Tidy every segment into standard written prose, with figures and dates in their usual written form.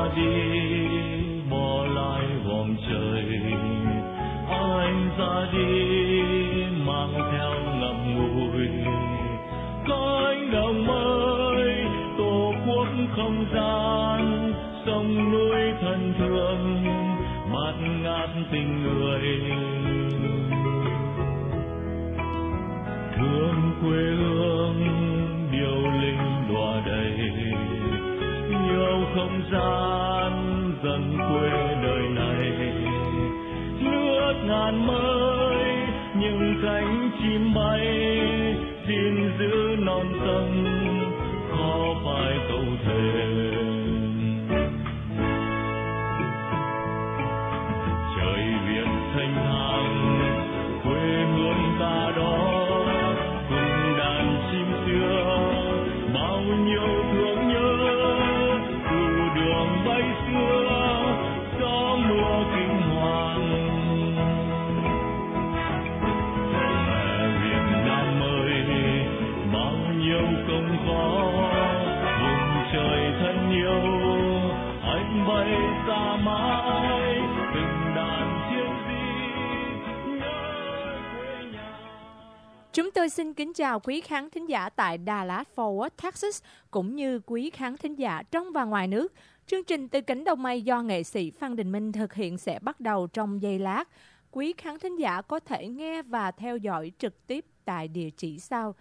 đi bỏ lại vòng trời, anh ra đi mang theo ngậm ngùi cánh đồng mới tổ quốc không gian, sông núi thân thương bạt ngát tình người, thương quê hương điệu linh đọa đầy, nhiều không gian dần quê đời này, nước ngàn mới những cánh chim bay, xin giữ non sông khó phải cầu thề. Trời Việt thanh thang quê hương ta đó, cùng đàn chim xưa bao nhiêu thương nhớ, từ đường bay xưa gió mưa kinh hoàng. Mẹ Việt Nam ơi bao nhiêu công khó, vùng trời thân yêu anh bay xa mãi, từng đàn chiến sĩ nhớ quê nhà. Chúng tôi xin kính chào quý khán thính giả tại Dallas Fort Worth, Texas, cũng như quý khán thính giả trong và ngoài nước. Chương trình Từ Cánh Đồng Mây do nghệ sĩ Phan Đình Minh thực hiện sẽ bắt đầu trong giây lát. Quý khán thính giả có thể nghe và theo dõi trực tiếp tại địa chỉ sau: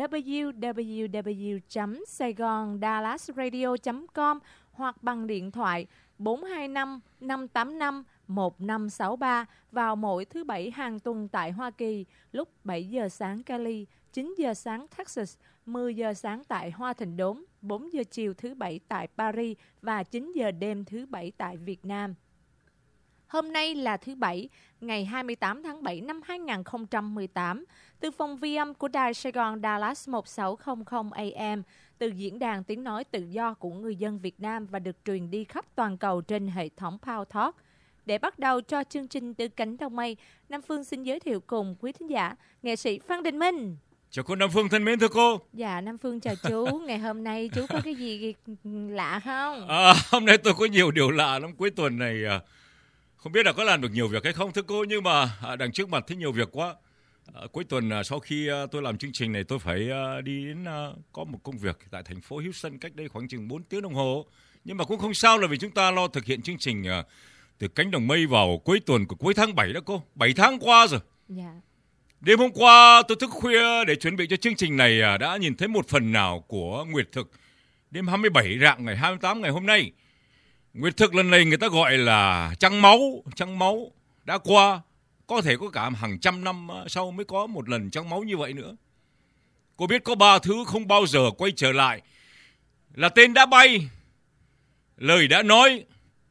www.saigondallasradio.com hoặc bằng điện thoại 425 585 1563 vào mỗi thứ Bảy hàng tuần tại Hoa Kỳ, lúc 7 giờ sáng Cali, 9 giờ sáng Texas, 10 giờ sáng tại Hoa Thịnh Đốn, 4 giờ chiều thứ Bảy tại Paris và 9 giờ đêm thứ Bảy tại Việt Nam. Hôm nay là thứ Bảy, ngày 28 tháng 7 năm 2018, từ phòng vi âm của Đài Sài Gòn Dallas 1600 AM, từ diễn đàn tiếng nói tự do của người dân Việt Nam và được truyền đi khắp toàn cầu trên hệ thống Power Talk. Để bắt đầu cho chương trình Từ Cánh Đồng Mây, Nam Phương xin giới thiệu cùng quý thính giả nghệ sĩ Phan Đình Minh. Chào cô Nam Phương thân mến, thưa cô. Dạ, Nam Phương chào chú. Ngày hôm nay chú có cái gì lạ không? Hôm nay tôi có nhiều điều lạ lắm. Cuối tuần này không biết là có làm được nhiều việc hay không thưa cô, nhưng mà đằng trước mặt thấy nhiều việc quá. Cuối tuần sau khi tôi làm chương trình này, tôi phải đi đến có một công việc tại thành phố Houston cách đây khoảng chừng 4 tiếng đồng hồ. Nhưng mà cũng không sao, là vì chúng ta lo thực hiện chương trình Từ Cánh Đồng Mây vào cuối tuần của cuối tháng 7 đó cô. 7 tháng qua rồi. Dạ. Đêm hôm qua tôi thức khuya để chuẩn bị cho chương trình này, đã nhìn thấy một phần nào của nguyệt thực đêm 27 rạng ngày 28 ngày hôm nay. Nguyệt thực lần này người ta gọi là trăng máu đã qua, có thể có cả hàng trăm năm sau mới có một lần trăng máu như vậy nữa. Cô biết có 3 thứ không bao giờ quay trở lại, là tên đã bay, lời đã nói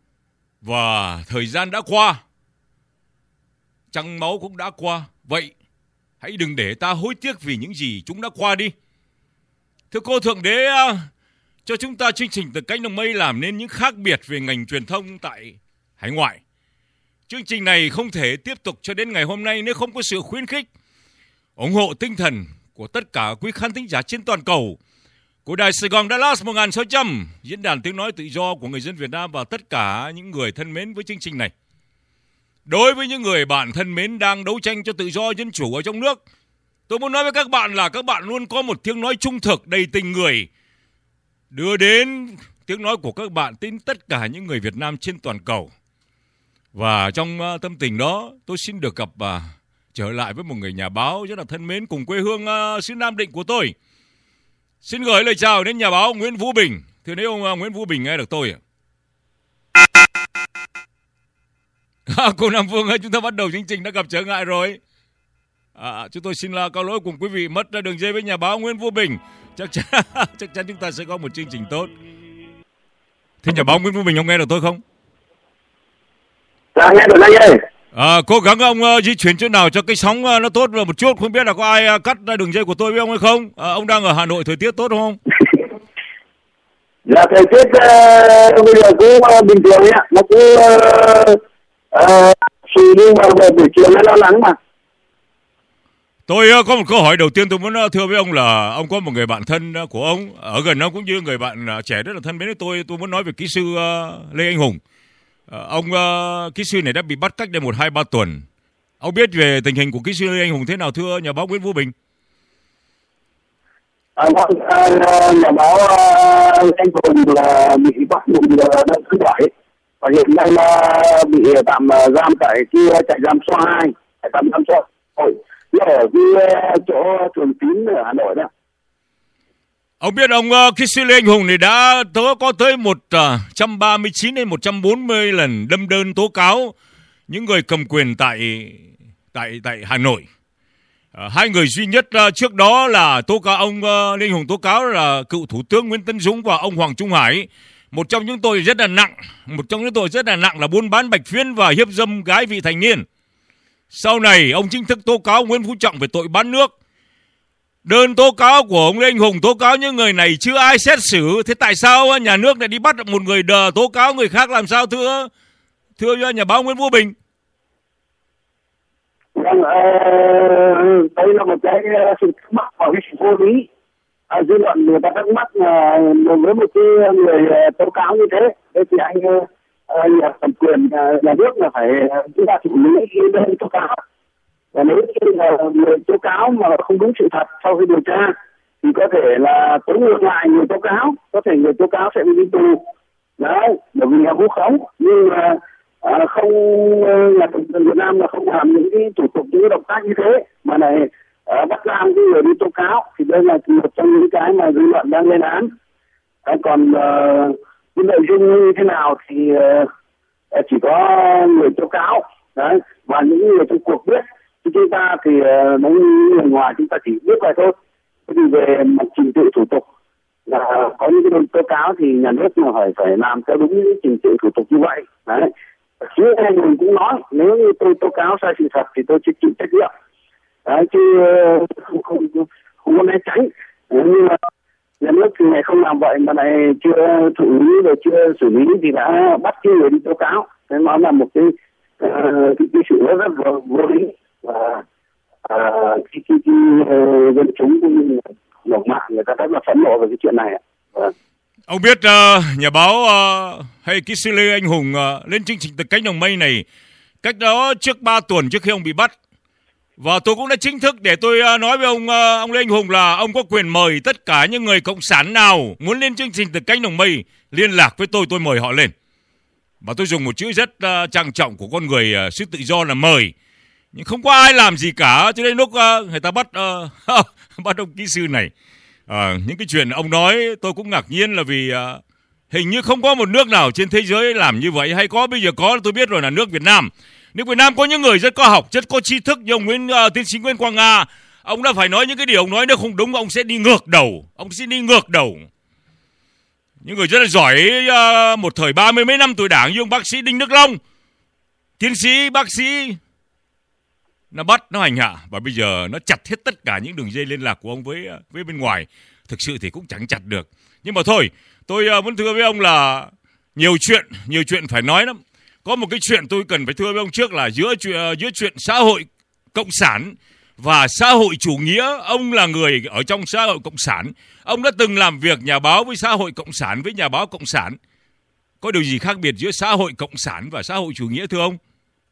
và thời gian đã qua. Trăng máu cũng đã qua, vậy hãy đừng để ta hối tiếc vì những gì chúng đã qua đi. Thưa cô, Thượng Đế cho chúng ta chương trình Từ Cánh Đồng Mây làm nên những khác biệt về ngành truyền thông tại hải ngoại. Chương trình này không thể tiếp tục cho đến ngày hôm nay nếu không có sự khuyến khích, ủng hộ tinh thần của tất cả quý khán thính giả trên toàn cầu, của Đài Sài Gòn Dallas 1600, diễn đàn tiếng nói tự do của người dân Việt Nam và tất cả những người thân mến với chương trình này. Đối với những người bạn thân mến đang đấu tranh cho tự do dân chủ ở trong nước, tôi muốn nói với các bạn là các bạn luôn có một tiếng nói trung thực đầy tình người, đưa đến tiếng nói của các bạn đến tất cả những người Việt Nam trên toàn cầu. Và trong tâm tình đó, tôi xin được gặp trở lại với một người nhà báo rất là thân mến cùng quê hương xứ Nam Định của tôi. Xin gửi lời chào đến nhà báo Nguyễn Vũ Bình. Thưa nếu ông Nguyễn Vũ Bình nghe được tôi ạ? Cô Nam Phương ơi, chúng ta bắt đầu chương trình đã gặp trở ngại rồi. Chúng tôi xin cáo lỗi cùng quý vị mất đường dây với nhà báo Nguyễn Vũ Bình. Chắc chắn chúng ta sẽ có một chương trình tốt. Thưa nhà báo Nguyễn Vũ Bình, ông nghe được tôi không? Dạ, nghe được anh ơi. Cố gắng ông di chuyển chỗ nào cho cái sóng nó tốt một chút. Không biết là có ai cắt đường dây của tôi với ông hay không? Ông đang ở Hà Nội, thời tiết tốt không? Dạ, thời tiết bây giờ cũng bình thường ấy ạ. Nó cũng nhưng mà về buổi chiều nó lo lắng mà. Tôi có một câu hỏi đầu tiên tôi muốn thưa với ông là ông có một người bạn thân của ông ở gần ông cũng như người bạn trẻ rất là thân mến với tôi. Tôi muốn nói về kỹ sư Lê Anh Hùng. Ông kỹ sư này đã bị bắt cách đây 1-2-3 tuần. Ông biết về tình hình của kỹ sư Lê Anh Hùng thế nào thưa nhà báo Nguyễn Vũ Bình? Nhà báo Anh Hùng là bị bắt mùng đợt thứ 7 và hiện nay là bị tạm giam tại trại giam số 2, trại tạm giam số 2 ở cái chỗ Thường Tín ở Hà Nội đó. Ông biết ông kỹ sư Lê Anh Hùng này đã có tới 139 đến 140 lần đâm đơn tố cáo những người cầm quyền tại Hà Nội. Hai người duy nhất trước đó là tố cáo ông Lê Anh Hùng tố cáo là cựu Thủ tướng Nguyễn Tấn Dũng và ông Hoàng Trung Hải. Một trong những tội rất là nặng là buôn bán bạch phiến và hiếp dâm gái vị thành niên. Sau này ông chính thức tố cáo Nguyễn Phú Trọng về tội bán nước. Đơn tố cáo của ông Lê Anh Hùng tố cáo những người này chưa ai xét xử. Thế tại sao nhà nước lại đi bắt một người tố cáo người khác làm sao thưa nhà báo Nguyễn Vũ Bình? Đây là một cái sự thắc mắc và cái sự vô lý. Dư luận người ta thắc mắc với một cái người tố cáo như thế. Thế thì anh nhà thẩm quyền nhà nước là phải chúng ta xử lý cái đơn tố cáo. Và nếu như là người tố cáo mà không đúng sự thật sau khi điều tra thì có thể là tố ngược lại người tố cáo, có thể người tố cáo sẽ bị đi tù. Đấy, bởi vì là vu khống, nhưng mà không, nhà thẩm quyền Việt Nam là không làm những cái thủ tục, những cái động tác như thế mà này bắt giam cái người đi tố cáo, thì đây là một trong những cái mà dư luận đang lên án. Còn cái nội dung như thế nào thì chỉ có người tố cáo đấy và những người trong cuộc biết. Chứ chúng ta thì nói người ngoài chúng ta chỉ biết vậy thôi. Thì về mặt trình tự thủ tục là có những cái đơn tố cáo thì nhà nước mà phải làm theo đúng những trình tự thủ tục như vậy. Đấy. Chứ anh cũng nói nếu như tôi tố cáo sai sự thật thì tôi chịu trách nhiệm. Đấy, chứ không có né tránh. Nhưng mà nhà nước thì này không làm vậy mà này chưa thụ lý rồi chưa xử lý thì đã bắt cái người đi tố cáo. Thế nó là một cái sự rất vô lý. Và khi dân chúng cũng như đồng mạng người ta rất là phẫn nộ về cái chuyện này. Ông biết nhà báo hay kỹ sư Lê Anh Hùng lên chương trình Từ Cánh Đồng Mây này cách đó trước 3 tuần trước khi ông bị bắt, và tôi cũng đã chính thức để tôi nói với ông Lê Anh Hùng là ông có quyền mời tất cả những người cộng sản nào muốn lên chương trình Từ Cánh Đồng Mây liên lạc với tôi mời họ lên. Và tôi dùng một chữ rất trang trọng của con người sự tự do là mời. Nhưng không có ai làm gì cả cho đến lúc người ta bắt ông kỹ sư này. Những cái chuyện ông nói tôi cũng ngạc nhiên là vì hình như không có một nước nào trên thế giới làm như vậy. Hay có, bây giờ có tôi biết rồi là nước Việt Nam. Nước Việt Nam có những người rất có học, rất có tri thức như ông tiến sĩ Nguyễn Quang Nga. Ông đã phải nói những cái điều ông nói nếu không đúng ông sẽ đi ngược đầu. Những người rất là giỏi một thời 30 mấy năm tuổi Đảng như ông bác sĩ Đinh Đức Long, tiến sĩ bác sĩ, nó bắt, nó hành hạ và bây giờ nó chặt hết tất cả những đường dây liên lạc của ông với bên ngoài. Thực sự thì cũng chẳng chặt được. Nhưng mà thôi, tôi muốn thưa với ông là nhiều chuyện phải nói lắm. Có một cái chuyện tôi cần phải thưa với ông trước là giữa chuyện xã hội cộng sản và xã hội chủ nghĩa. Ông là người ở trong xã hội cộng sản. Ông đã từng làm việc nhà báo với xã hội cộng sản, với nhà báo cộng sản. Có điều gì khác biệt giữa xã hội cộng sản và xã hội chủ nghĩa thưa ông?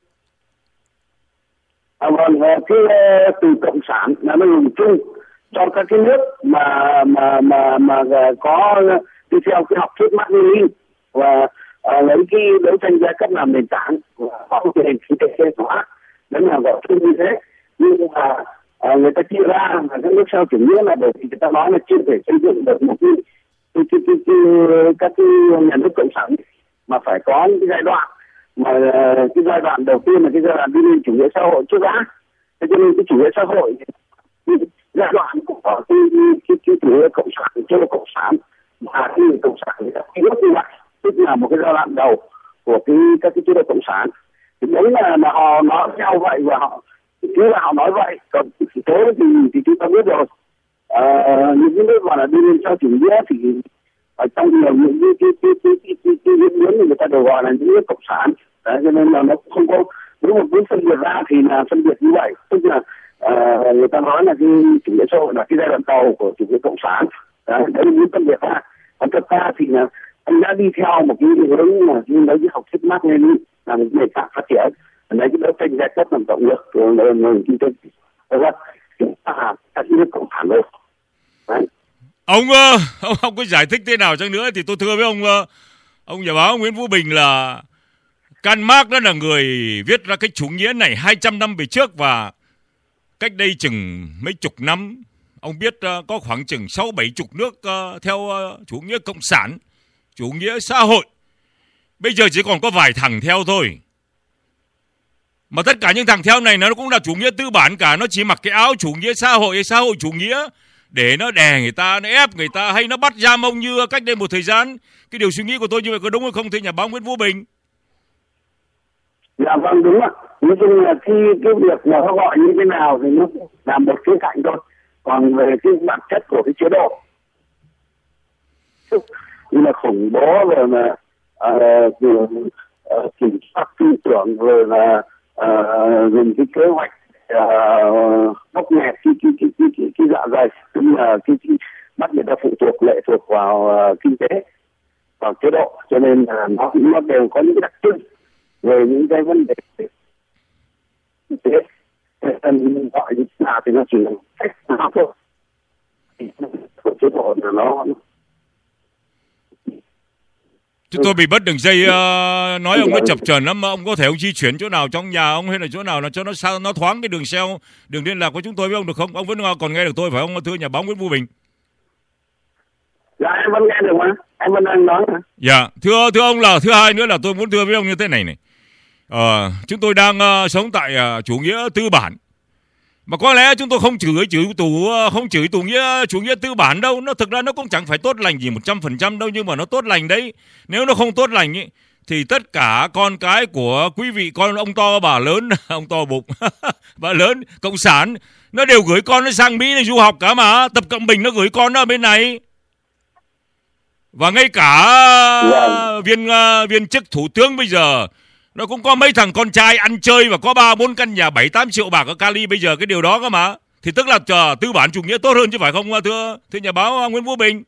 Vâng, cái từ cộng sản là nó dùng chung cho các cái nước mà có đi theo cái học thuyết Mác Lênin và lấy cái đấu tranh giai cấp làm nền tảng của phong nền kinh tế hóa, đấy là gọi chung như thế. Nhưng mà người ta chia ra là các nước sau chủ nghĩa là bởi vì người ta nói là chưa thể xây dựng được một các cái nhà nước cộng sản mà phải có những cái giai đoạn. Mà cái giai đoạn đầu tiên là cái giai đoạn đi lên chủ nghĩa xã hội trước đã. Thế cho nên cái chủ nghĩa xã hội giai đoạn của cái chủ nghĩa cộng sản chưa cộng sản mà cái người cộng sản người ta ký ức như vậy, tức là một cái giai đoạn đầu của các cái chế độ cộng sản. Thì đấy là họ nói nhau vậy và họ cứ là họ nói vậy. Còn thực tế thì chúng ta biết rồi, những cái nước mà là đi lên sau chủ nghĩa thì ở trong nhiều những cái diễn biến thì người ta đều gọi là những nước cộng sản. Đấy, cho nên là nó không có, nếu mà muốn phân biệt ra thì là phân biệt như vậy, tức là người ta nói là cái chủ nghĩa xã hội là cái giai đoạn đầu của chủ nghĩa cộng sản. Đấy là những phân biệt ra. Còn thực ra thì là anh đã đi theo một cái hướng mà như lấy cái học thuyết Mác Lênin là một nền tảng phát triển, lấy cái đấu tranh giai cấp làm động lực của nền kinh tế. Chúng ta các nước cộng sản rồi. Đấy. Ông có giải thích thế nào chăng nữa thì tôi thưa với ông nhà báo Nguyễn Vũ Bình là Karl Marx đó là người viết ra cái chủ nghĩa này 200 năm về trước, và cách đây chừng mấy chục năm ông biết có khoảng chừng 6-7 chục nước theo chủ nghĩa cộng sản, chủ nghĩa xã hội. Bây giờ chỉ còn có vài thằng theo thôi. Mà tất cả những thằng theo này nó cũng là chủ nghĩa tư bản cả, nó chỉ mặc cái áo chủ nghĩa xã hội chủ nghĩa để nó đè người ta, nó ép người ta, hay nó bắt giam ông như cách đây một thời gian. Cái điều suy nghĩ của tôi như vậy có đúng hay không thưa nhà báo Nguyễn Vũ Bình? Dạ vâng, đúng ạ. Nói chung là cái việc mà nó gọi như thế nào thì nó là một khía cạnh thôi. Còn về cái bản chất của cái chế độ như là khủng bố, rồi là kiểm soát tư tưởng, rồi là dùng cái kế hoạch bóc nghẹt cái dạ dày, tức là cái bắt người ta lệ thuộc vào kinh tế, vào chế độ, cho nên là nó đều có những cái đặc trưng về những cái vấn đề kinh tế. Nên gọi như thế nào thì nó chỉ là cách nào thôi. Chế độ là nó Chúng tôi bị mất đường dây, nói ông nó chập chờn lắm. Ông có thể ông di chuyển chỗ nào trong nhà ông hay là chỗ nào là cho nó sao nó thoáng cái đường liên lạc của chúng tôi với ông được không? Ông vẫn còn nghe được tôi phải không thưa nhà báo Nguyễn Vũ Bình? Dạ em vẫn nghe được mà, em vẫn đang nói mà. Dạ, thưa ông là thứ hai nữa là tôi muốn thưa với ông như thế này này. Chúng tôi đang sống tại chủ nghĩa tư bản. Mà có lẽ chúng tôi không chửi chủ nghĩa tư bản đâu. Nó thực ra nó cũng chẳng phải tốt lành gì 100% đâu, nhưng mà nó tốt lành đấy. Nếu nó không tốt lành ấy, thì tất cả con cái của quý vị con ông to bà lớn, ông to bụng, bà lớn, cộng sản, nó đều gửi con nó sang Mỹ này du học cả mà. Tập Cận Bình nó gửi con nó ở bên này. Và ngay cả viên chức thủ tướng bây giờ nó cũng có mấy thằng con trai ăn chơi và có 3-4 căn nhà 7-8 triệu bạc ở Cali bây giờ cái điều đó cơ mà. Thì tức là tư bản chủ nghĩa tốt hơn chứ phải không thưa nhà báo Nguyễn Vũ Bình?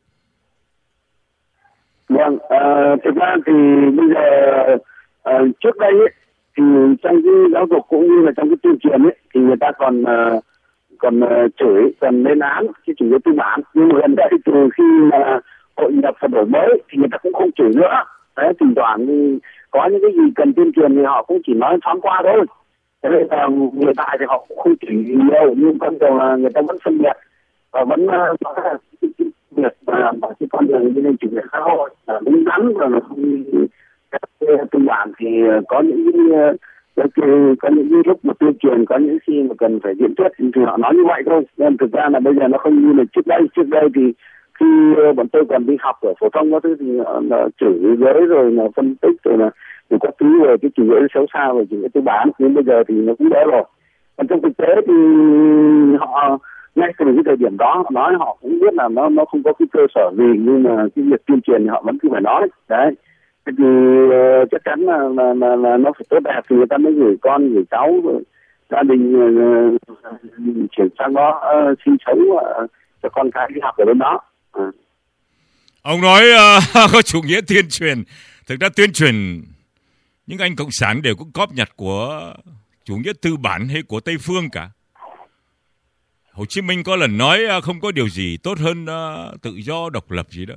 Vâng, thực ra thì bây giờ trước đây ấy, thì trong cái giáo dục cũng như là trong cái tuyên truyền ấy thì người ta còn chửi, còn lên án cái chủ nghĩa tư bản. Nhưng mà gần đây từ khi mà hội nhập và đổi mới thì người ta cũng không chửi nữa. Đấy, thỉnh thoảng thì có những cái gì cần tuyên truyền thì họ cũng chỉ nói thoáng qua thôi. Thế nên là người ta thì họ cũng không chửi nhiều, nhưng con đường là người ta vẫn phân biệt và vẫn nói là việc mà cái con đường như nên chủ nghĩa xã hội là đúng đắn, và không các tư bản thì có những cái lúc mà tuyên truyền, có những khi mà cần phải diễn thuyết thì họ nói như vậy thôi. Nên thực ra là bây giờ nó không như là trước đây thì khi bọn tôi còn đi học ở phổ thông có thứ thì là chửi giới rồi là phân tích rồi là có thứ về cái chủ nghĩa xấu xa về chủ nghĩa tư bản, nhưng bây giờ thì nó cũng đỡ rồi. Còn trong thực tế thì họ ngay từ cái thời điểm đó họ nói, họ cũng biết là nó không có cái cơ sở gì, nhưng mà cái việc tuyên truyền thì họ vẫn cứ phải nói. Đấy, thì chắc chắn là nó phải tốt đẹp thì người ta mới gửi con gửi cháu rồi gia đình chuyển sang đó sinh sống cho con cái đi học ở bên đó. Ông nói có chủ nghĩa tuyên truyền. Thực ra tuyên truyền những anh cộng sản đều có cóp nhặt của chủ nghĩa tư bản hay của Tây phương cả. Hồ Chí Minh có lần nói không có điều gì tốt hơn tự do độc lập gì đó.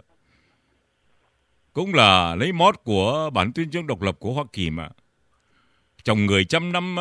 Cũng là lấy mót của bản tuyên chương độc lập của Hoa Kỳ mà. Chồng người 100 năm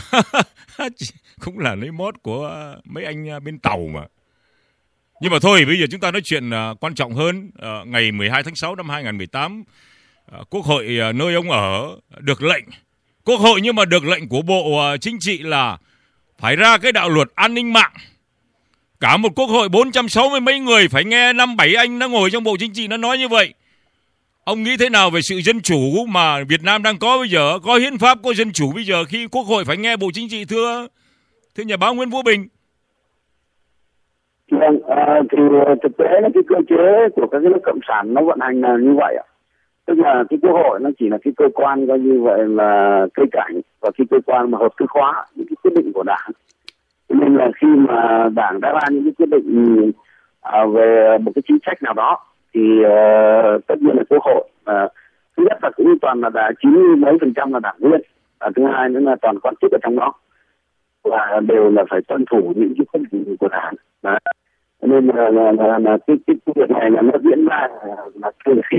cũng là lấy mót của mấy anh bên Tàu mà. Nhưng mà thôi, bây giờ chúng ta nói chuyện quan trọng hơn. Ngày 12 tháng 6 năm 2018, Quốc hội nơi ông ở được lệnh, Quốc hội nhưng mà được lệnh của Bộ Chính trị là phải ra cái đạo luật an ninh mạng. Cả một Quốc hội 460 mấy người phải nghe 5-7 anh nó ngồi trong Bộ Chính trị nó nói như vậy. Ông nghĩ thế nào về sự dân chủ mà Việt Nam đang có bây giờ? Có hiến pháp, có dân chủ bây giờ khi Quốc hội phải nghe Bộ Chính trị thưa nhà báo Nguyễn Vũ Bình? Vâng, thì thực tế là cái cơ chế của các nước cộng sản nó vận hành là như vậy ạ. Tức là cái Quốc hội nó chỉ là cái cơ quan coi như vậy là cây cảnh, và cái cơ quan mà hợp thức hóa những cái quyết định của Đảng. Cho nên là khi mà Đảng đã ra những cái quyết định về một cái chính sách nào đó thì tất nhiên là Quốc hội thứ nhất là cũng toàn là 90 mấy % là đảng viên, thứ hai nữa là toàn quan chức ở trong đó và đều là phải tuân thủ những cái quyết định của Đảng. Đấy. Nên là cái việc này là nó diễn ra là từ khi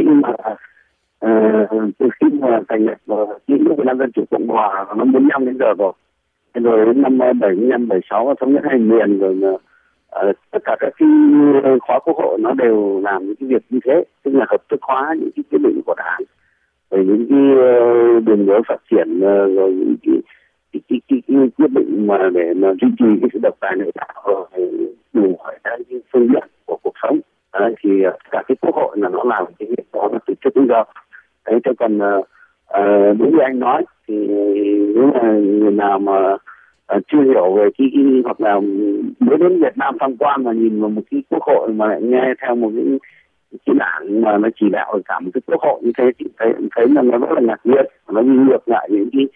mà thành lập chính nước Việt Nam Dân Chủ Cộng Hòa năm 45 đến giờ rồi. Rồi đến năm 75, 76 thống nhất hai miền rồi tất cả các cái khóa Quốc hội nó đều làm những cái việc như thế, tức là hợp thức hóa những cái quyết định của Đảng, rồi những cái đường lối phát triển, rồi những cái quyết định mà để mà duy trì cái sự độc tài nội đạo rồi đủ hỏi ra những phương diện của cuộc sống. Đấy, thì cả cái Quốc hội là nó làm cái việc đó là từ trước đến giờ. Đấy, cho còn đúng như anh nói thì nếu là người nào mà chưa hiểu về cái hoặc là mới đến Việt Nam tham quan mà nhìn vào một cái Quốc hội mà lại nghe theo một cái đảng mà nó chỉ đạo ở cả một cái Quốc hội như thế thì thấy là nó rất là ngạc nhiên, nó đi ngược lại những cái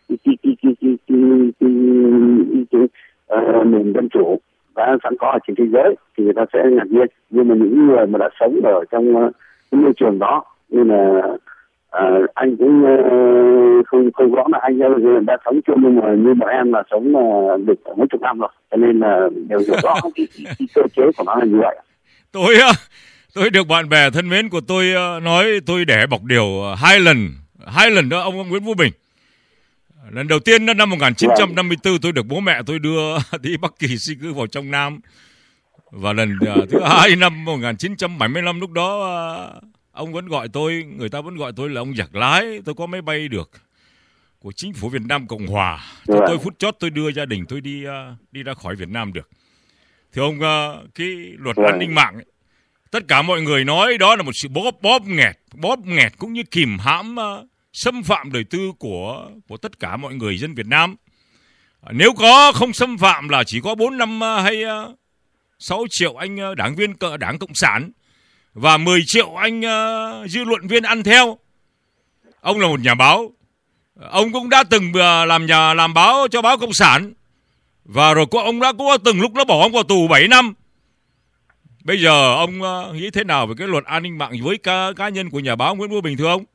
nền dân chủ đã sẵn có ở trên thế giới thì người ta sẽ ngạc nhiên. Nhưng mà những người mà đã sống ở trong cái môi trường đó như là anh cũng không rõ là anh đã sống chưa, nhưng mà như bọn em là sống được mấy chục năm rồi, cho nên là đều hiểu rõ cái cơ chế của nó là như vậy. Tôi được bạn bè thân mến của tôi nói tôi đẻ bọc điều hai lần đó ông Nguyễn Phú Bình. Lần đầu tiên năm 1954 tôi được bố mẹ tôi đưa đi Bắc Kỳ di cư vào trong Nam, và lần thứ hai năm 1975 lúc đó ông vẫn gọi tôi, người ta vẫn gọi tôi là ông giặc lái. Tôi có máy bay được của chính phủ Việt Nam Cộng Hòa. Tôi phút chót tôi đưa gia đình tôi đi ra khỏi Việt Nam được. Thì ông cái luật an ninh mạng ấy, tất cả mọi người nói đó là một sự bóp nghẹt cũng như kìm hãm xâm phạm đời tư của tất cả mọi người dân Việt Nam. Nếu có không xâm phạm là chỉ có 4, 5 hay 6 triệu anh đảng viên Đảng Cộng sản và 10 triệu anh dư luận viên ăn theo. Ông là một nhà báo, ông cũng đã từng làm báo cho báo Cộng sản, và rồi ông đã có từng lúc nó bỏ ông vào tù 7 năm. Bây giờ ông nghĩ thế nào về cái luật an ninh mạng với cá nhân của nhà báo Nguyễn Phú Bình thưa ông?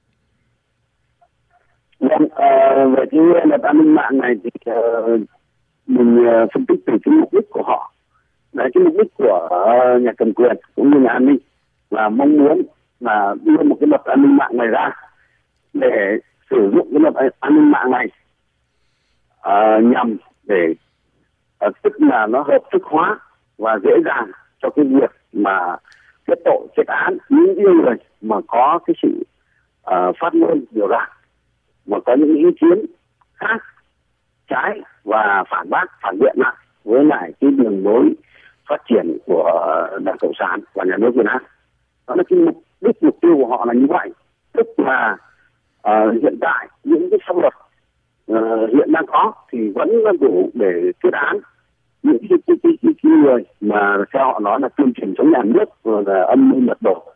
Về cái luật an ninh mạng này thì mình phân tích từ cái mục đích của họ. Đấy, cái mục đích của nhà cầm quyền cũng như nhà an ninh là mong muốn là đưa một cái luật an ninh mạng này ra để sử dụng cái luật an ninh mạng này nhằm để tức là nó hợp thức hóa và dễ dàng cho cái việc mà kết tội kết án những người mà có cái sự phát ngôn biểu đạt mà có những ý kiến khác trái và phản bác phản biện lại với lại cái đường lối phát triển của Đảng Cộng sản và nhà nước Việt Nam. Đó là cái mục tiêu của họ là như vậy, tức là hiện tại những cái pháp luật hiện đang có thì vẫn đủ để kết án những cái người mà theo họ nói là tuyên truyền chống nhà nước rồi là âm mưu lật đổ.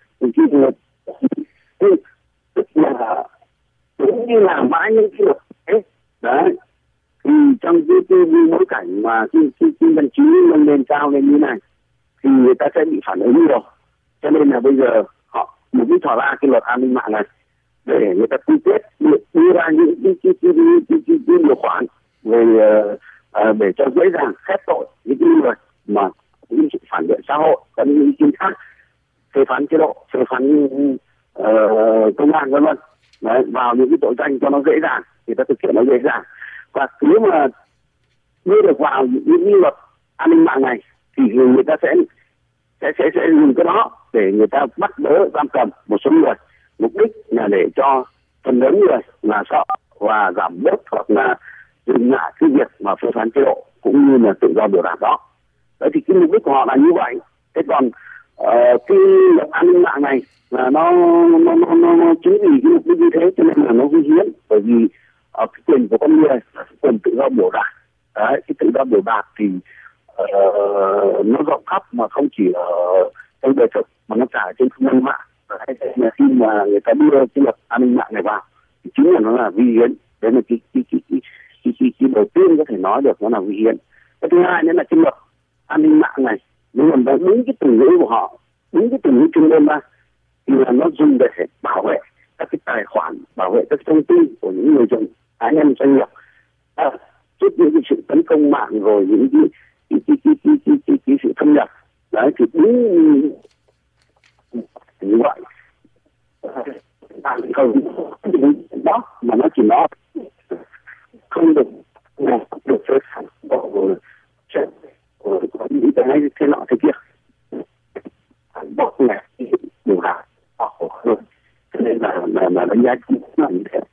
Tức là cũng như là mãi những cái luật thế đấy, thì trong cái bối cảnh mà cái dân trí nâng lên cao lên như này thì người ta sẽ bị phản ứng nhiều. Cho nên là bây giờ họ mục đích thỏa ra cái luật an ninh mạng này để người ta quy kết đưa ra những cái điều khoản về để cho dễ dàng xét tội những người mà những sự phản biện xã hội, có những ý kiến khác, phê phán chế độ, phê phán công an vân vân, vào những cái tội danh cho nó dễ dàng, người ta thực hiện nó dễ dàng. Và nếu mà đưa được vào những luật an ninh mạng này thì người ta sẽ dùng cái đó để người ta bắt bớ giam cầm một số người, mục đích là để cho phần lớn người là sợ và giảm bớt hoặc là dừng lại cái việc mà phê phán chế độ cũng như là tự do biểu đạt đó. Đấy thì cái mục đích của họ là như vậy. Thế còn cái luật an ninh mạng này là nó chính vì cái mục đích như thế cho nên là nó vi hiến, bởi vì cái quyền của con người là quyền tự do biểu đạt. Đấy, cái tự do biểu đạt thì nó rộng khắp mà không chỉ ở trong đời thực mà nó cả trên không gian mạng. Đấy, là khi mà người ta đưa cái luật an ninh mạng này vào thì chính là nó là vi hiến. Đấy là cái đầu tiên có thể nói được nó là vi hiến. Cái thứ hai nữa là cái luật an ninh mạng này, nếu mà nó đúng cái từ ngữ của họ, đúng cái từ ngữ chuyên môn ra, thì là nó dùng để bảo vệ các cái tài khoản, bảo vệ các thông tin của những người dùng, cá nhân, doanh nghiệp trước những cái sự tấn công mạng, rồi những cái sự thâm nhập. Đấy thì đúng như vậy. Đó mà nó chỉ nói không được phép có những cái thế nọ thế kia, bóc này điều hạ hơn, cho nên là đánh giá là như thế.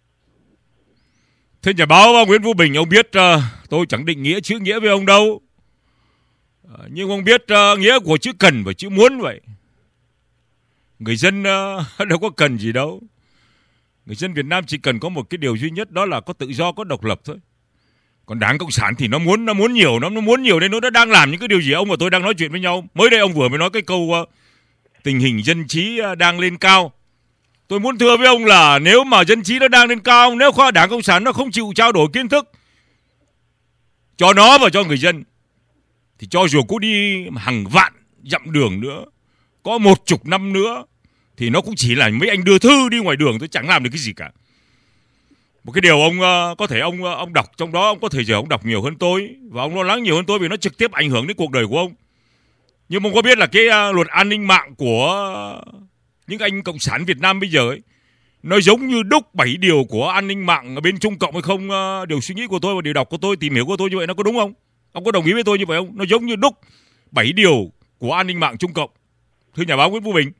Thưa nhà báo Nguyễn Vũ Bình, ông biết tôi chẳng định nghĩa chữ nghĩa với ông đâu, nhưng ông biết nghĩa của chữ cần và chữ muốn vậy. Người dân đâu có cần gì đâu. Người dân Việt Nam chỉ cần có một cái điều duy nhất, đó là có tự do, có độc lập thôi. Còn Đảng Cộng sản thì nó muốn nhiều nên nó đang làm những cái điều gì. Ông và tôi đang nói chuyện với nhau. Mới đây ông vừa mới nói cái câu tình hình dân trí đang lên cao. Tôi muốn thưa với ông là nếu mà dân trí nó đang lên cao, nếu Đảng Cộng sản nó không chịu trao đổi kiến thức cho nó và cho người dân, thì cho dù có đi hàng vạn dặm đường nữa, có 10 năm nữa, thì nó cũng chỉ là mấy anh đưa thư đi ngoài đường thôi, chẳng làm được cái gì cả. Một cái điều ông có thể ông đọc trong đó, ông có thể giờ ông đọc nhiều hơn tôi và ông lo lắng nhiều hơn tôi vì nó trực tiếp ảnh hưởng đến cuộc đời của ông. Nhưng ông có biết là cái luật an ninh mạng của những anh cộng sản Việt Nam bây giờ ấy, nó giống như đúc 7 điều của an ninh mạng ở bên Trung Cộng hay không? Điều suy nghĩ của tôi và điều đọc của tôi, tìm hiểu của tôi như vậy nó có đúng không? Ông có đồng ý với tôi như vậy không? Nó giống như đúc 7 điều của an ninh mạng Trung Cộng. Thưa nhà báo Nguyễn Vũ Bình.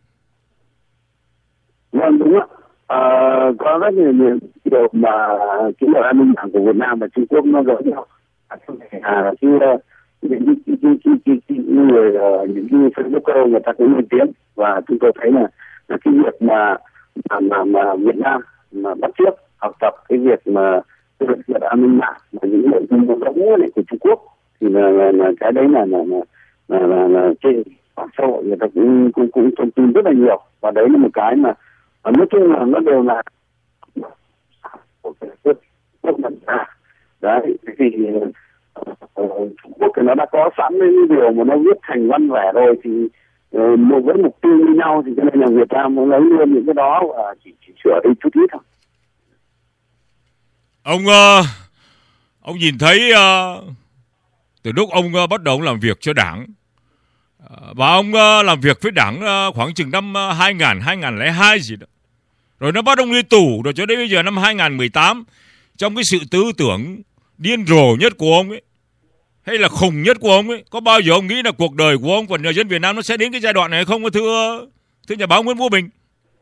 Vâng, đúng ạ. Có rất nhiều điều mà cái luật an ninh mạng của Việt Nam và Trung Quốc nó giống nhau. Những người những cái Facebooker người ta cũng lên tiếng, và chúng tôi thấy là cái việc mà Việt Nam mà bắt chước học tập cái việc mà luật an ninh mạng và những nội dung nó giống này của Trung Quốc, thì là cái đấy là trên mạng xã hội người ta cũng thông tin rất là nhiều, và đấy là một cái mà nói chung là nó đều là quốc gia. Đấy thì Trung Quốc thì nó đã có sẵn những điều mà nó viết thành văn vẻ rồi, thì một với mục tiêu như nhau, thì cho nên là người ta muốn lấy luôn những cái đó và chỉ sửa đi chút ít thôi. Ông nhìn thấy từ lúc ông bắt đầu làm việc cho Đảng, và ông làm việc với Đảng khoảng chừng năm 2002 gì đó, rồi nó bắt ông đi tù, rồi cho đến bây giờ năm 2018, trong cái sự tư tưởng điên rồ nhất của ông ấy, hay là khùng nhất của ông ấy, có bao giờ ông nghĩ là cuộc đời của ông và người dân Việt Nam nó sẽ đến cái giai đoạn này hay không, thưa nhà báo Nguyễn Vũ Bình?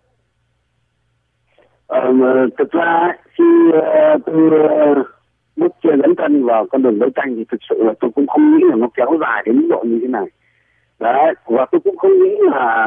Thực ra khi tôi bước chân dấn thân vào con đường đấu tranh thì thực sự là tôi cũng không nghĩ là nó kéo dài đến mức độ như thế này. Đấy, và tôi cũng không nghĩ là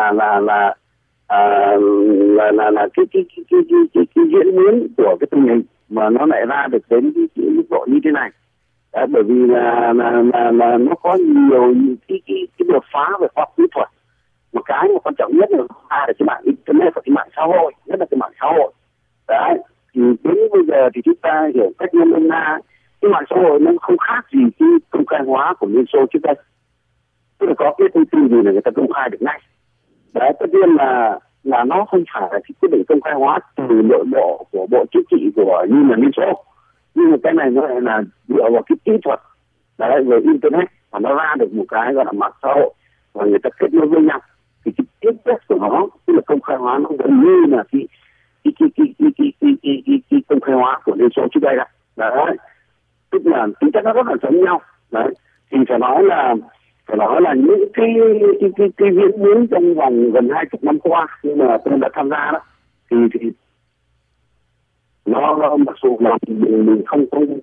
cái diễn biến của cái tình hình mà nó lại ra được đến cái mức độ như thế này. Đấy, bởi vì là nó có nhiều cái đột phá về khoa học kỹ thuật. Một cái mà quan trọng nhất là cái mạng internet và cái mạng xã hội, nhất là cái mạng xã hội. Đấy, thì đến bây giờ thì chúng ta hiểu cách nôm na, cái mạng xã hội nó không khác gì cái công khai hóa của Liên Xô trước đây. Tức là có cái thông tin gì là người ta công khai được ngay. Đấy, tất nhiên là nó không phải là cái quyết định công khai hóa từ nội bộ của Bộ Chính trị của như là Liên Xô, nhưng mà cái này nó lại là dựa vào cái kỹ thuật đấy, về internet, và nó ra được một cái gọi là mạng xã hội và người ta kết nối với nhau, thì cái tính chất của nó, tức là công khai hóa, nó gần như là cái công khai hóa của Liên Xô trước đây đấy, tức là tính chất nó rất là giống nhau. Đấy, thì phải nói là những cái diễn biến trong vòng gần 20 năm qua, nhưng mà tôi đã tham gia đó, thì nó mặc dù là mình không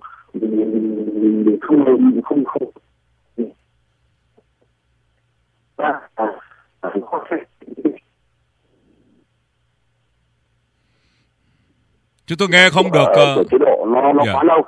Chứ tôi nghe không được. Chế độ nó quá lâu.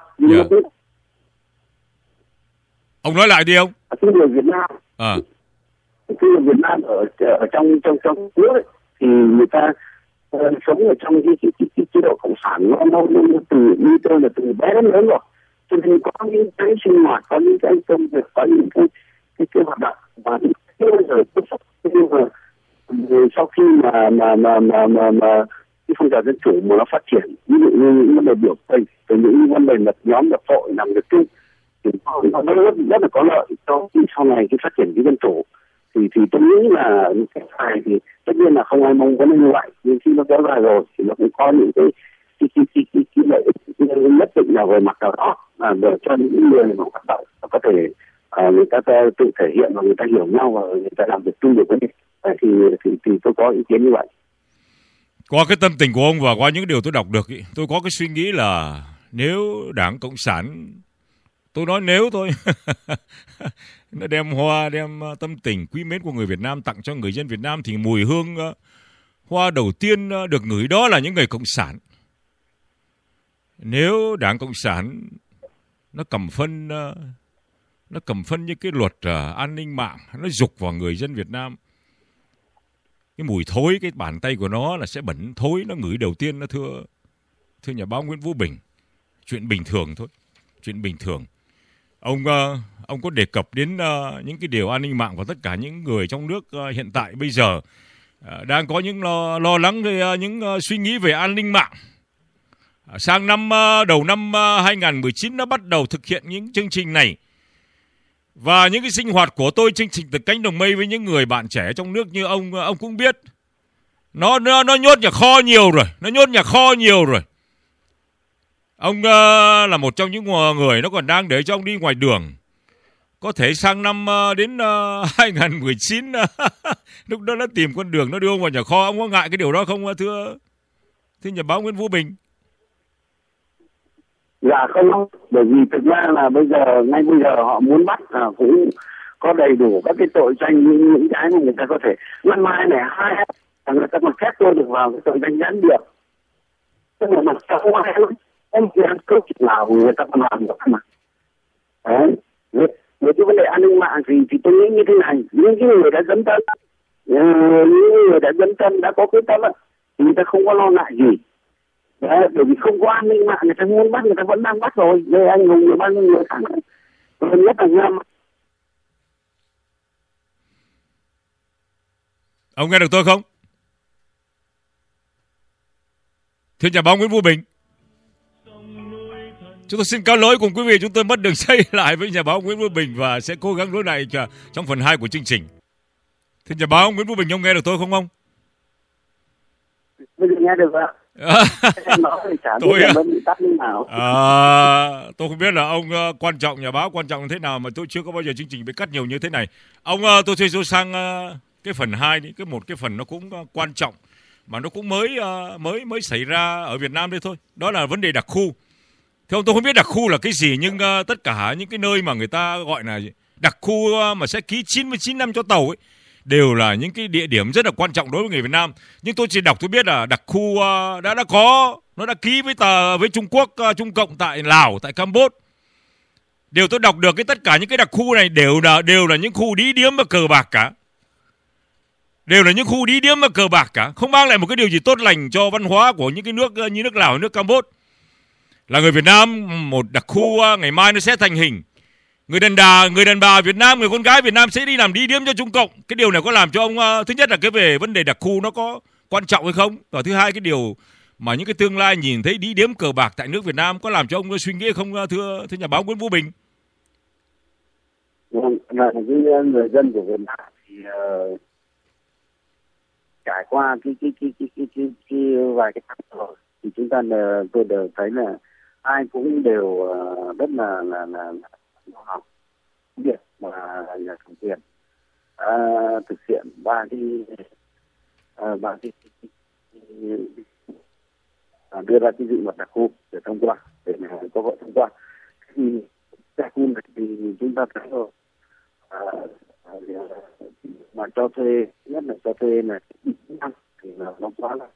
Ông nói lại đi ông. Cái người Việt Nam, cái người Việt Nam ở trong nước ấy, thì người ta sống ở trong cái chế độ cộng sản, nó từ như tôi là từ bé đến lớn rồi, cho nên có những cái sinh hoạt, có những cái công việc, có những cái hoạt động mà chưa bao giờ tiếp xúc. Nhưng mà sau khi mà cái phong trào dân chủ mà nó phát triển, ví dụ như những vấn đề biểu tình, từ những vấn đề lập nhóm lập hội làm việc chung, thì nó rất là có lợi cho sau này cái phát triển cái dân chủ. Thì tôi nghĩ là những cái này thì tất nhiên là không ai mong muốn như vậy, nhưng khi nó kéo dài rồi thì nó cũng có những cái lợi ích nhất định nào về mặt nào đó là để cho những người mà hoạt động có thể người ta tự thể hiện và người ta hiểu nhau và người ta làm việc chung được với nhau. Thì tôi có ý kiến như vậy. Qua cái tâm tình của ông và qua những điều tôi đọc được ý, tôi có cái suy nghĩ là nếu Đảng Cộng sản, tôi nói nếu thôi, nó đem hoa, đem tâm tình quý mến của người Việt Nam tặng cho người dân Việt Nam, thì mùi hương hoa đầu tiên được ngửi đó là những người Cộng sản. Nếu Đảng Cộng sản nó cầm phân như cái luật an ninh mạng, nó giục vào người dân Việt Nam, cái mùi thối, cái bàn tay của nó là sẽ bẩn thối, nó ngửi đầu tiên. Nó thưa nhà báo Nguyễn Vũ Bình, chuyện bình thường thôi, chuyện bình thường. Ông có đề cập đến những cái điều an ninh mạng và tất cả những người trong nước hiện tại bây giờ đang có những lo lắng về những suy nghĩ về an ninh mạng. Sang đầu năm 2019 nó bắt đầu thực hiện những chương trình này. Và những cái sinh hoạt của tôi, chương trình Từ Cánh Đồng Mây với những người bạn trẻ trong nước như ông cũng biết, nó nhốt nhà kho nhiều rồi. Ông là một trong những người nó còn đang để cho ông đi ngoài đường. Có thể sang năm đến 2019 lúc đó nó tìm con đường nó đưa ông vào nhà kho. Ông có ngại cái điều đó không thưa nhà báo Nguyễn Vũ Bình? Dạ không, bởi vì thực ra là ngay bây giờ họ muốn bắt cũng có đầy đủ các cái tội danh, những cái mà người ta có thể năm mai này người ta còn xét tôi được vào cái tội danh gián điệp. Tức là mặt sau không ai em chỉ ăn cướp nào người ta còn làm được mà. Đấy. Với cái vấn đề an ninh mạng thì tôi nghĩ như thế này, những cái người đã dấn thân, đã có quyết tâm thì người ta không có lo ngại gì. Đấy, bởi vì không có an ninh mạng, người ta muốn bắt, người ta vẫn đang bắt rồi. Đây anh hùng, bao nhiêu người khác hơn nhất là Nhâm. Ông nghe được tôi không? Thưa nhà báo Nguyễn Vũ Bình, chúng tôi xin cáo lỗi cùng quý vị, chúng tôi mất đường dây lại với nhà báo Nguyễn Vũ Bình và sẽ cố gắng nối lại trong phần 2 của chương trình. Thưa nhà báo Nguyễn Vũ Bình, ông nghe được tôi không ông? Bây giờ nghe được ạ. Tôi không biết là ông quan trọng, nhà báo quan trọng thế nào mà tôi chưa có bao giờ chương trình bị cắt nhiều như thế này. Ông tôi sẽ sang cái phần 2 đi, cái phần nó cũng quan trọng mà nó cũng mới xảy ra ở Việt Nam đây thôi. Đó là vấn đề đặc khu. Thì ông, tôi không biết đặc khu là cái gì, nhưng tất cả những cái nơi mà người ta gọi là đặc khu mà sẽ ký 99 năm cho tàu ấy đều là những cái địa điểm rất là quan trọng đối với người Việt Nam. Nhưng tôi chỉ đọc tôi biết là đặc khu nó đã ký với Trung Quốc, Trung Cộng tại Lào, tại Campuchia. Điều tôi đọc được tất cả những cái đặc khu này đều là những khu đĩ điếm và cờ bạc cả. Không mang lại một cái điều gì tốt lành cho văn hóa của những cái nước như nước Lào, nước Campuchia. Là người Việt Nam, một đặc khu ngày mai nó sẽ thành hình. Người đàn bà Việt Nam, người con gái Việt Nam sẽ đi làm đĩ điếm cho Trung Cộng. Cái điều này có làm cho ông, thứ nhất là cái về vấn đề đặc khu nó có quan trọng hay không? Và thứ hai, cái điều mà những cái tương lai nhìn thấy đĩ điếm cờ bạc tại nước Việt Nam có làm cho ông suy nghĩ không thưa nhà báo Nguyễn Vũ Bình? Là cái người dân của Việt Nam thì trải qua cái vài cái tháng rồi thì chúng ta tôi đều thấy là ai cũng đều rất là học việc mà nhà thẩm quyền thực hiện ba cái đưa ra cái dự luật đặc khu để thông qua, để có hội thông qua. Thì đặc khu này thì chúng ta thấy rồi mà cho thuê, nhất là cho thuê là năm thì nó quá là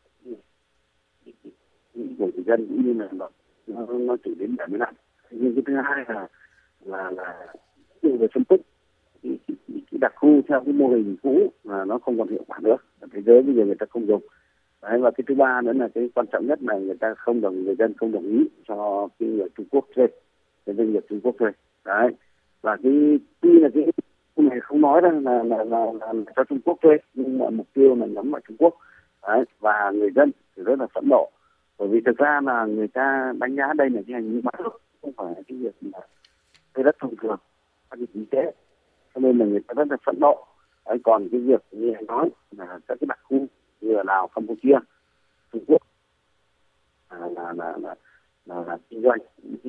của người dân cũng như là nó chỉ đến 70 năm. Nhưng cái thứ hai là về phân tích cái đặc khu theo cái mô hình cũ là nó không còn hiệu quả nữa. Ở thế giới bây giờ người ta không dùng. Đấy, và cái thứ ba nữa là cái quan trọng nhất là người dân không đồng ý cho cái người Trung Quốc thuê. cái doanh nghiệp Trung Quốc thuê. Đấy, và cái tuy là cái này không nói là cho Trung Quốc thuê, nhưng mà mục tiêu là nhắm vào Trung Quốc. Đấy, và người dân thì rất là phẫn nộ, bởi vì thực ra là người ta đánh giá đây là cái hành vi bán đất, không phải là cái việc là thuê đất thông thường, các cái kinh tế, cho nên là người ta rất là phẫn nộ. Đấy, còn cái việc như anh nói là các cái đặc khu như ở Lào, Campuchia, Trung Quốc là kinh doanh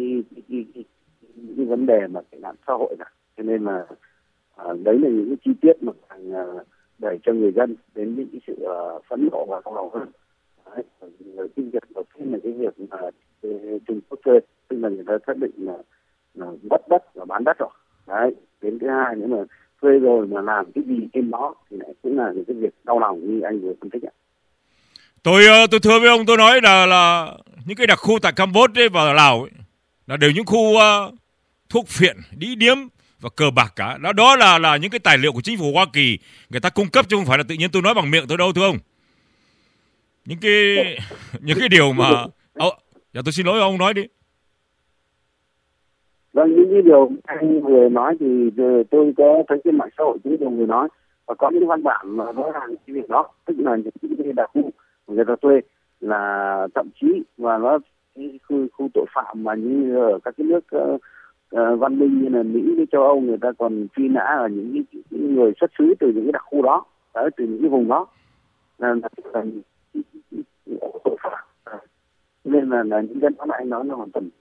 cái vấn đề mà tệ nạn xã hội này, cho nên là đấy là những cái chi tiết mà đẩy cho người dân đến những cái sự phẫn nộ và đau lòng hơn. Đấy, cái việc đầu tiên là cái việc mà Trung Quốc thuê, tức là người ta xác định là mất đất và bán đất rồi. Đấy, đến thứ hai nữa là thuê rồi mà làm cái gì trên đó thì lại cũng là những cái việc đau lòng như anh vừa phân tích ạ. Tôi thưa với ông, tôi nói là những cái đặc khu tại Campuchia và Lào ấy, là đều những khu thuốc phiện, đĩ điếm và cờ bạc cả. Đó là những cái tài liệu của chính phủ Hoa Kỳ người ta cung cấp, chứ không phải là tự nhiên tôi nói bằng miệng tôi đâu, thưa ông. Những cái điều mà tôi xin lỗi ông nói đi. Vâng, những cái điều anh vừa nói thì tôi có thấy trên mạng xã hội những điều người nói, và có những văn bản mà rõ ràng cái việc đó, tức là những cái đặc khu người ta thuê là thậm chí và nó cái khu tội phạm mà như ở các cái nước văn minh như là Mỹ với châu Âu, người ta còn truy nã ở những người xuất xứ từ những cái đặc khu đó, đấy, từ những cái vùng đó là tội phạm. Nên là những cái đó mà anh nói là hoàn toàn.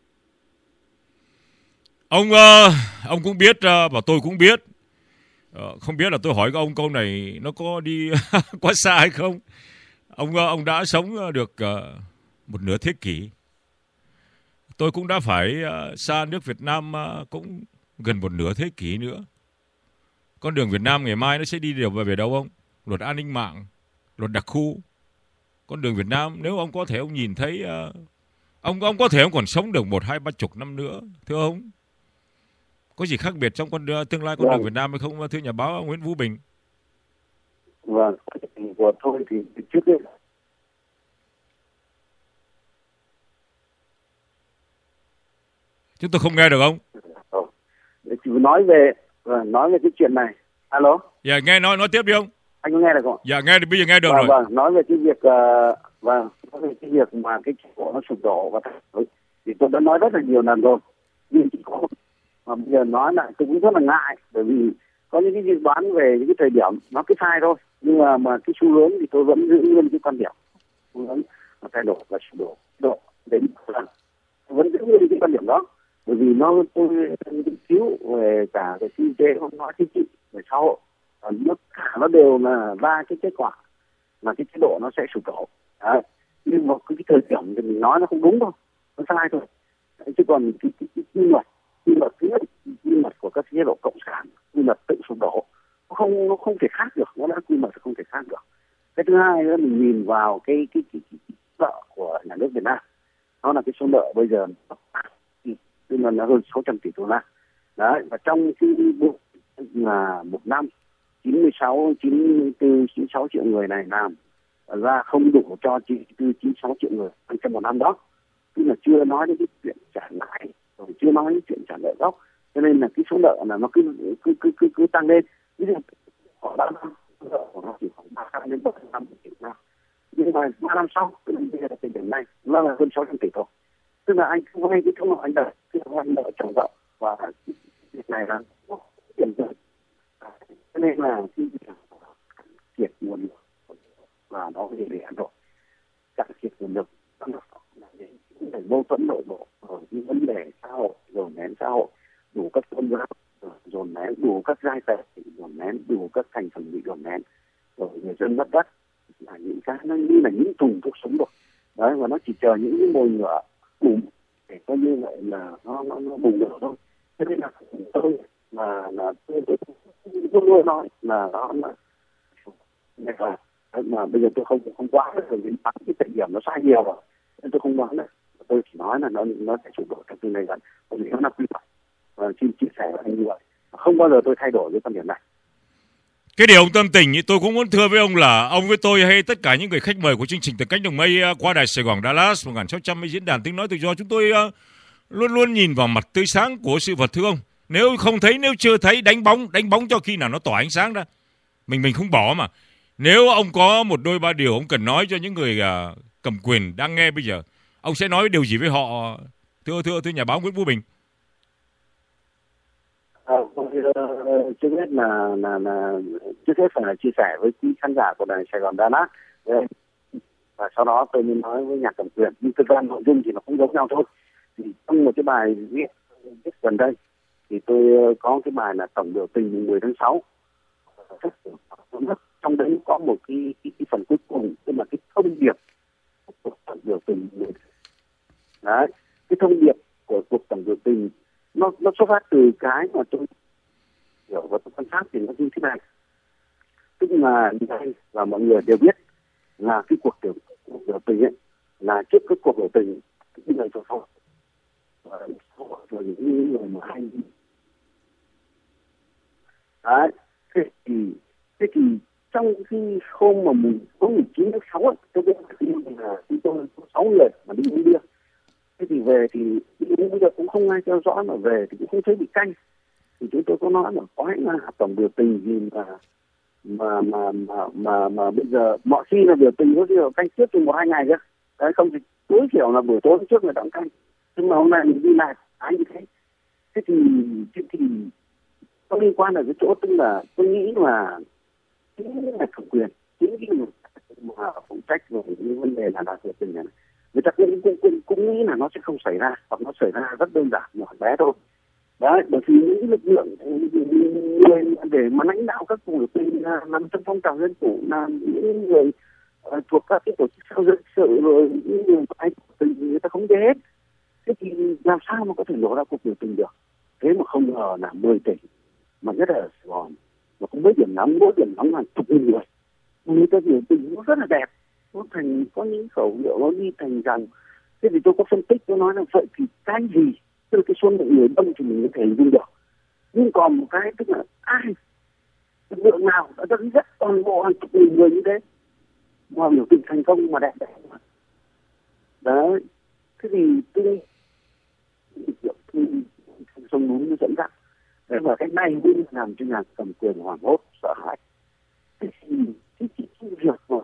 Ông cũng biết và tôi cũng biết. Không biết là tôi hỏi ông câu này nó có đi quá xa hay không. Ông đã sống được một nửa thế kỷ. Tôi cũng đã phải xa nước Việt Nam cũng gần một nửa thế kỷ nữa. Con đường Việt Nam ngày mai nó sẽ đi về đâu không? Luật an ninh mạng, luật đặc khu. Con đường Việt Nam nếu ông có thể ông nhìn thấy ông có thể ông còn sống được 1, 2, 30 năm nữa, thưa ông. Có gì khác biệt trong tương lai con đường Việt Nam hay không, thưa nhà báo Nguyễn Vũ Bình? Vâng, của tôi thì trước đây chúng tôi không nghe được không? Chỉ nói về cái chuyện này. Alo? Dạ, nghe nói tiếp đi ông. Anh có nghe được không? Dạ, nghe, bây giờ nghe được rồi. Vâng, nói về cái việc nói về cái việc mà cái chế độ nó sụp đổ và thì tôi đã nói rất là nhiều lần rồi. Nhưng chỉ có mà bây giờ nói lại tôi cũng rất là ngại, bởi vì có những cái dự đoán về những cái thời điểm nó cứ sai thôi, nhưng mà cái xu hướng thì tôi vẫn giữ nguyên cái quan điểm xu hướng thay đổi và sụp đổ đến vẫn giữ nguyên cái quan điểm đó, bởi vì tôi nghiên cứu về cả về kinh tế, không nói chính trị, về xã hội, nó đều là ra cái kết quả là cái chế độ nó sẽ sụp đổ. Đấy. Nhưng mà cái thời điểm thì mình nói nó không đúng thôi, nó sai thôi. Đấy, chứ còn cái quy luật của các chế độ cộng sản, quy luật tự sụp đổ, nó không thể khác được, nó đã quy luật không thể khác được. Cái thứ hai nữa, mình nhìn vào cái nợ của nhà nước Việt Nam, nó là cái số nợ bây giờ tức là nó hơn 600 tỷ đô la. Đấy, và trong cái bộ là một năm 96 triệu người này làm ra không đủ cho 96 triệu người trong một năm đó, tức là chưa nói đến cái chuyện trả lãi, rồi chưa nói đến chuyện trả nợ gốc, cho nên là cái số nợ là nó cứ tăng lên. Ví dụ họ đã nợ của nó chỉ khoảng 300 đến 400 tỷ nào, nhưng mà 3 năm sau, tức là bây giờ thời điểm này nó là hơn 600 tỷ rồi. Tức là anh không hay cái số nợ anh đợi, tức là anh nợ chồng vợ, và việc này là tiền rồi. Cho nên là khi kiệt nguồn lực và nó để Hà Nội cạn kiệt nguồn lực, nó là mâu thuẫn nội bộ, rồi những vấn đề xã hội, dồn nén xã hội, đủ các tôn giáo dồn nén, đủ các giai tầng dồn nén, đủ các thành phần bị dồn nén, rồi người dân mất đất, là những cái nó như là những thùng thuốc sống rồi. Đấy, và nó chỉ chờ những cái mồi ngựa bùng để coi như vậy là nó bùng nổ thôi. Cho nên là tôi tôi luôn nói là đó là mà bây giờ tôi không quá rồi, đến cái thời điểm nó sai nhiều rồi nên tôi không nói nữa, tôi chỉ nói là nó sẽ sụp đổ trong tương lai gần, bởi vì nó là quy hoạch, và xin chia sẻ với anh như vậy, không bao giờ tôi thay đổi cái quan điểm này. Cái điều ông tâm tình thì tôi cũng muốn thưa với ông là ông với tôi hay tất cả những người khách mời của chương trình Từ Cánh Đồng Mây qua đài Sài Gòn Dallas 1600 diễn đàn tiếng nói tự do, chúng tôi luôn luôn nhìn vào mặt tươi sáng của sự vật, thưa ông. Nếu không thấy, nếu chưa thấy, đánh bóng cho khi nào nó tỏa ánh sáng ra. Mình không bỏ mà. Nếu ông có một đôi ba điều ông cần nói cho những người cầm quyền đang nghe bây giờ, ông sẽ nói điều gì với họ, thưa nhà báo Nguyễn Vũ Bình? Trước hết là trước hết phải là chia sẻ với quý khán giả của đài Sài Gòn Đà Nẵng, và sau đó tôi mới nói với nhà cầm quyền. Nhưng thực ra nội dung thì nó cũng giống nhau thôi. Thì trong một cái bài viết gần đây thì tôi có cái bài là tổng biểu tình mùng 10 tháng 6. Trong đấy có một cái phần cuối cùng, tức là cái thông điệp của tổng biểu tình. Đấy, cái thông điệp của cuộc tổng biểu tình nó xuất phát từ cái mà tôi hiểu và tôi quan sát thì nó như thế này. Tức là và mọi người đều biết là cái cuộc biểu tình ấy là trước cái cuộc biểu tình những người trong rồi những người mà hay đấy, thế thì trong cái hôm mà mùng 19 tháng 6 tôi biết là chúng tôi có 6 người mà đi uống bia. Thế thì về thì bây giờ cũng không ai theo dõi, mà về thì cũng không thấy bị canh. Thì chúng tôi có nói là có là tổng biểu tình gì mà bây giờ mọi khi là biểu tình có gì canh trước từ 1-2 ngày chứ. Đấy, không thì tối thiểu là buổi tối trước người ta cũng canh. Nhưng mà hôm nay mình đi lại như thế. Thế thì có liên quan là cái chỗ, tức là tôi nghĩ là chính những người thẩm quyền, chính những người mà phụ trách về những vấn đề là biểu tình này, người ta cũng nghĩ là nó sẽ không xảy ra, hoặc nó xảy ra rất đơn giản, nhỏ bé thôi. Đấy, bởi vì những lực lượng người để mà lãnh đạo các cuộc biểu tình nằm trong phong trào dân chủ là những người thuộc các cái tổ chức xã dân sự, rồi những người ai tình người ta không chế hết. Thế thì làm sao mà có thể nổ ra cuộc biểu tình được? Thế mà không ngờ là 10 tỉnh, mà nhất là ở Sài Gòn, mà cũng mấy điểm nóng, mỗi điểm nóng là chục nghìn người. Người ta biểu tình nó rất là đẹp, nó thành có những khẩu hiệu nó đi thành rằng. Thế thì tôi có phân tích, tôi nói là vậy thì cái gì, tức là cái số lượng người đông thì mình có thể hình dung được. Nhưng còn một cái tức là ai, lực lượng nào đã dẫn dắt toàn bộ hàng chục nghìn người như thế mà biểu tình thành công mà đẹp đẽ. Đấy, thế thì tôi sông núi nó dẫn dắt. Thế và cái này cũng làm cho nhà cầm quyền hoảng hốt, sợ hãi. Thế thì cái việc rồi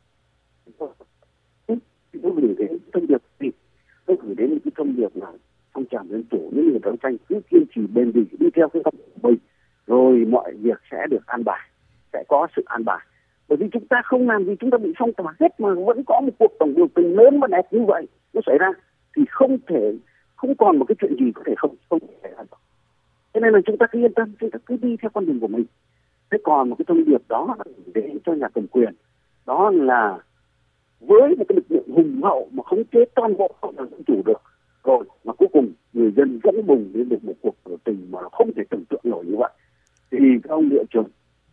tôi gửi đến thông điệp gì? Tôi gửi đến cái thông điệp là phong trào dân chủ, những người đấu tranh cứ kiên trì bền bỉ đi theo cái góc của mình, rồi mọi việc sẽ được an bài, sẽ có sự an bài. Bởi vì chúng ta không làm gì, chúng ta bị phong tỏa hết mà vẫn có một cuộc tổng biểu tình lớn và đẹp như vậy nó xảy ra, thì không còn một cái chuyện gì có thể không xảy ra. Cho nên là chúng ta cứ yên tâm, chúng ta cứ đi theo con đường của mình. Thế còn một cái thông điệp đó để cho nhà cầm quyền, đó là với một cái lực lượng hùng hậu mà khống chế toàn bộ không làm dân chủ được rồi, mà cuối cùng người dân vẫn bùng lên được một cuộc biểu tình mà không thể tưởng tượng nổi như vậy, thì các ông liệu trường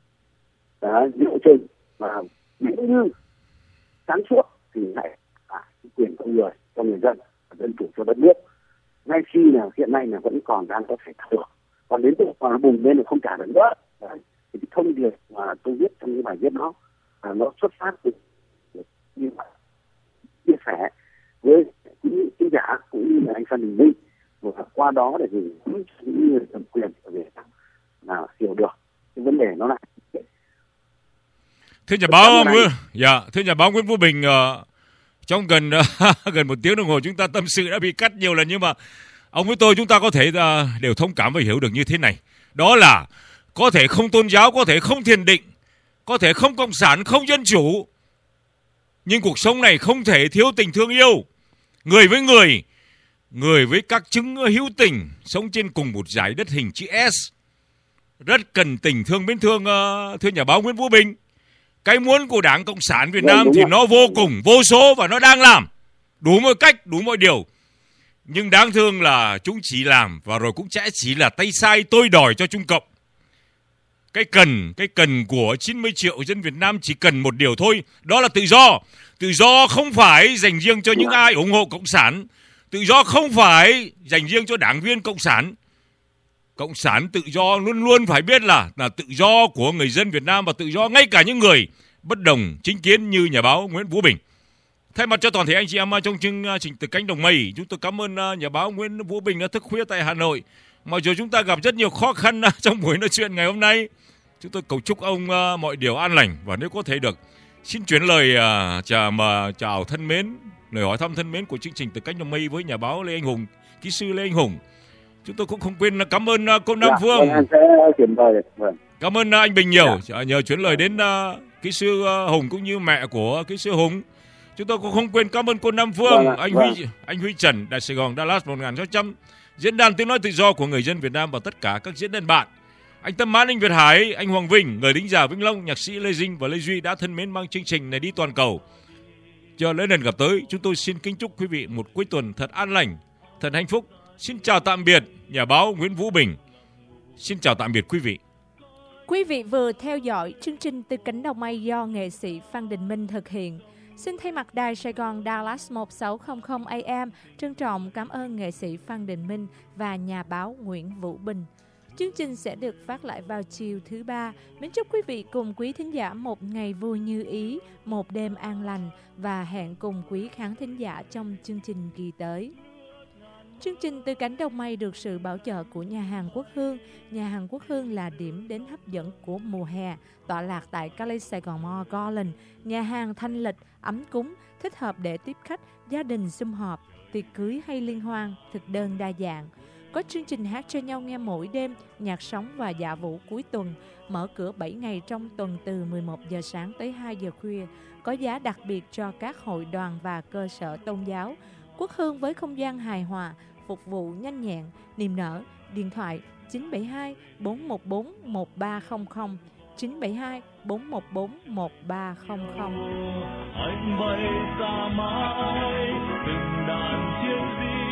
mà nếu như sáng suốt thì lại quyền con người cho người dân, dân chủ cho đất nước, ngay khi là hiện nay là vẫn còn đang có thể thắng được, còn đến lúc mà bùng lên là không trả được nữa. Đấy. Thì cái thông điệp mà tôi viết trong cái bài viết đó nó xuất phát từ như vậy, chia sẻ với những khán giả cũng như là anh Phan Đình Minh, và qua đó để gửi những người cầm quyền về là hiểu được cái vấn đề nó là. Thưa nhà báo Nguyễn Vũ Bình, trong gần 1 tiếng đồng hồ chúng ta tâm sự đã bị cắt nhiều lần, nhưng mà ông với tôi chúng ta có thể đều thông cảm và hiểu được như thế này. Đó là có thể không tôn giáo, có thể không thiền định, có thể không cộng sản, không dân chủ, nhưng cuộc sống này không thể thiếu tình thương yêu. Người với người, người với các chứng hữu tình, sống trên cùng một dải đất hình chữ S. Rất cần tình thương mến thương, thưa nhà báo Nguyễn Vũ Bình. Cái muốn của Đảng Cộng sản Việt Nam thì nó vô cùng, vô số, và nó đang làm đủ mọi cách, đủ mọi điều. Nhưng đáng thương là chúng chỉ làm và rồi cũng sẽ chỉ là tay sai tôi đòi cho Trung Cộng. Cái cần của 90 triệu dân Việt Nam chỉ cần một điều thôi, đó là tự do. Tự do không phải dành riêng cho những ai ủng hộ Cộng sản. Tự do không phải dành riêng cho đảng viên Cộng sản. Cộng sản tự do luôn luôn phải biết là tự do của người dân Việt Nam, và tự do ngay cả những người bất đồng chính kiến như nhà báo Nguyễn Vũ Bình. Thay mặt cho toàn thể anh chị em trong chương trình Từ Cánh Đồng Mây, chúng tôi cảm ơn nhà báo Nguyễn Vũ Bình đã thức khuya tại Hà Nội. Mặc dù chúng ta gặp rất nhiều khó khăn trong buổi nói chuyện ngày hôm nay, chúng tôi cầu chúc ông mọi điều an lành, và nếu có thể được, xin chuyển lời chào thân mến, lời hỏi thăm thân mến của chương trình Từ Cánh Đồng Mây với nhà báo Lê Anh Hùng, kỹ sư Lê Anh Hùng. Chúng tôi cũng không quên cảm ơn cô Nam Phương. Em sẽ chuyển lời. Vâng. Cảm ơn anh Bình nhiều, nhờ chuyển lời đến kỹ sư Hùng cũng như mẹ của kỹ sư Hùng. Chúng tôi cũng không quên cảm ơn cô Nam Phương, anh Huy Trần, Đài Sài Gòn, Dallas 1600, Diễn đàn Tiếng Nói Tự Do của người dân Việt Nam và tất cả các diễn đàn bạn. Anh Tâm Mãn, anh Việt Hải, anh Hoàng Vinh, người lính già Vĩnh Long, nhạc sĩ Lê Dinh và Lê Duy đã thân mến mang chương trình này đi toàn cầu. Cho đến lần gặp tới, chúng tôi xin kính chúc quý vị một cuối tuần thật an lành, thật hạnh phúc. Xin chào tạm biệt nhà báo Nguyễn Vũ Bình. Xin chào tạm biệt quý vị. Quý vị vừa theo dõi chương trình Từ Cánh Đồng Mây do nghệ sĩ Phan Đình Minh thực hiện. Xin thay mặt Đài Sài Gòn Dallas 1600 AM trân trọng cảm ơn nghệ sĩ Phan Đình Minh và nhà báo Nguyễn Vũ Bình. Chương trình sẽ được phát lại vào chiều thứ Ba. Mến chúc quý vị cùng quý thính giả một ngày vui như ý, một đêm an lành và hẹn cùng quý khán thính giả trong chương trình kỳ tới. Chương trình Từ Cánh Đồng Mây được sự bảo trợ của nhà hàng Quốc Hương. Nhà hàng Quốc Hương là điểm đến hấp dẫn của mùa hè, tọa lạc tại Cali Sài Gòn Mall Garden. Nhà hàng thanh lịch, ấm cúng, thích hợp để tiếp khách, gia đình sum họp, tiệc cưới hay liên hoan, thực đơn đa dạng. Có chương trình hát cho nhau nghe mỗi đêm, nhạc sống và dạ vũ cuối tuần. Mở cửa 7 ngày trong tuần từ 11 giờ sáng tới 2 giờ khuya. Có giá đặc biệt cho các hội đoàn và cơ sở tôn giáo. Quốc Hương với không gian hài hòa, phục vụ nhanh nhẹn, niềm nở. Điện thoại 972 414 1300, 972 414 1300. Anh bay xa mãi từng đàn chiến sĩ